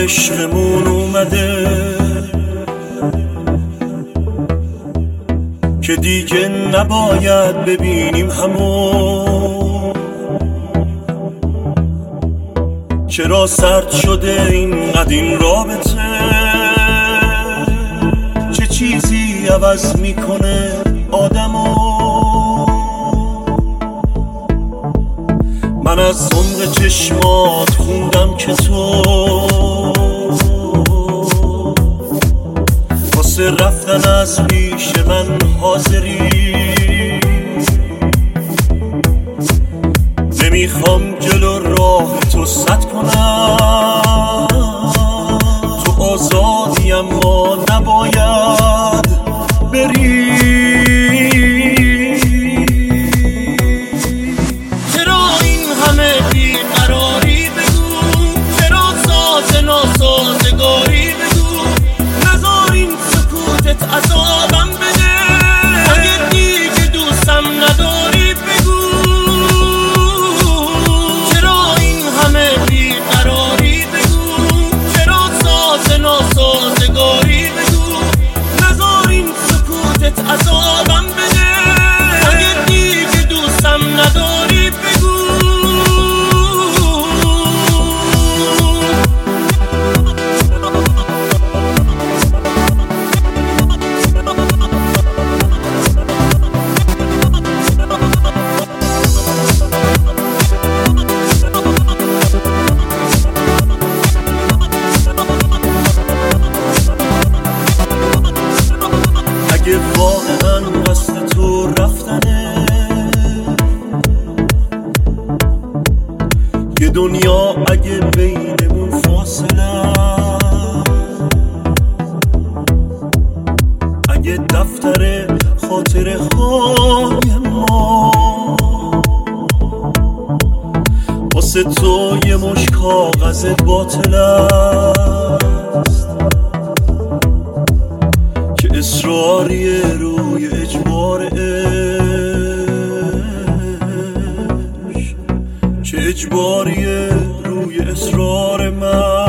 عشقمون اومده که دیگه نباید ببینیم همون. چرا سرد شده اینقدر این رابطه؟ چه چیزی عوض میکنه آدمو؟ من از عمق چشمات خوندم که تو واسه رفتن از پیش من حاضری. نمیخوام جلو راه تو سد کنم، تو آزادی اما نباید بری. عذابم بده اگه دیگه دوستم نداری بگو. چرا این همه بیقراری بگو، چرا ساز ناسازگاری بگو. نذار این سکوتت عذابم بده اگه دیگه دوستم نداری بگو. اگه واقعا قصد تو رفتنه، یه دنیا اگه بینمون فاصله، اگه دفتر خاطره های ما واسه تو یه مش کاغذ باطل است که اصراریه روی اجبار عشق، چه اجباریه روی اصرار من.